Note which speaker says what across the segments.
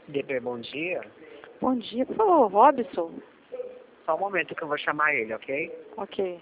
Speaker 1: DB, bom dia.
Speaker 2: Bom dia, por favor, Robson.
Speaker 1: Só um momento que eu vou chamar ele, ok?
Speaker 2: Ok.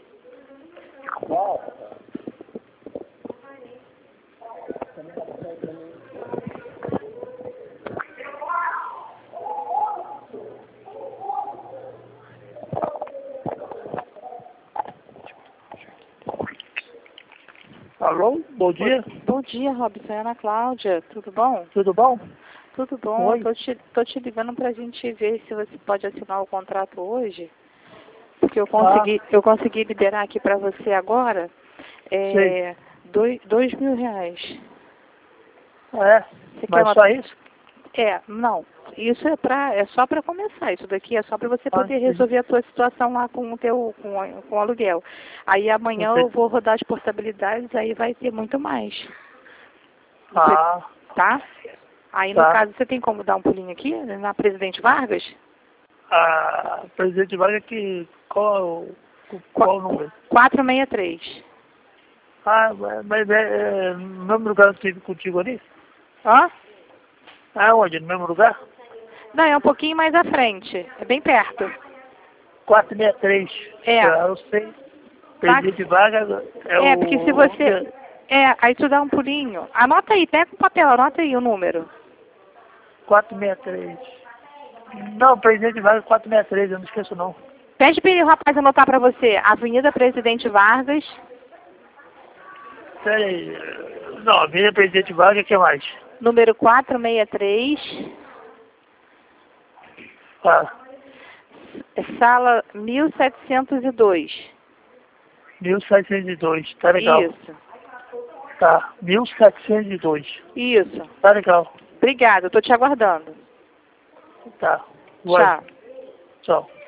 Speaker 3: Alô, bom dia.
Speaker 2: Bom dia, Robson. É Ana Cláudia. Tudo bom?
Speaker 3: Tudo bom?
Speaker 2: Tudo bom.
Speaker 3: Oi.
Speaker 2: Tô te ligando pra gente ver se você pode assinar o contrato hoje. Porque eu consegui liberar aqui pra você agora
Speaker 3: Sei.
Speaker 2: R$ 2.000.
Speaker 3: É,
Speaker 2: Você quer
Speaker 3: mas
Speaker 2: uma...
Speaker 3: só isso?
Speaker 2: Não. Isso é só para começar. Isso daqui é só para você poder
Speaker 3: Entendi.
Speaker 2: resolver a sua situação lá com o aluguel. Aí amanhã eu vou rodar as portabilidades, aí vai ter muito mais.
Speaker 3: Ah,
Speaker 2: Tá? Aí no
Speaker 3: tá.
Speaker 2: caso você tem como dar um pulinho aqui na Presidente Vargas?
Speaker 3: Presidente Vargas, qual o número?
Speaker 2: 463.
Speaker 3: Mas no mesmo lugar que eu tive contigo ali?
Speaker 2: Hã?
Speaker 3: Onde? No mesmo lugar?
Speaker 2: Não, é um pouquinho mais à frente. É bem perto.
Speaker 3: 463.
Speaker 2: É.
Speaker 3: Eu sei. Presidente Vargas
Speaker 2: Porque se você... aí tu dá um pulinho. Anota aí, pega o papel, anota aí o número.
Speaker 3: 463. Não, Presidente Vargas 463, eu não esqueço não.
Speaker 2: Pede para o rapaz anotar para você. Avenida Presidente Vargas.
Speaker 3: Peraí. Não, Avenida Presidente Vargas, o que mais?
Speaker 2: Número 463. Sala 1702.
Speaker 3: 1702, tá legal.
Speaker 2: Isso.
Speaker 3: Tá, 1702.
Speaker 2: Isso.
Speaker 3: Tá legal.
Speaker 2: Obrigada, eu tô te aguardando.
Speaker 3: Tá. Vai.
Speaker 2: Tchau.
Speaker 3: Tchau.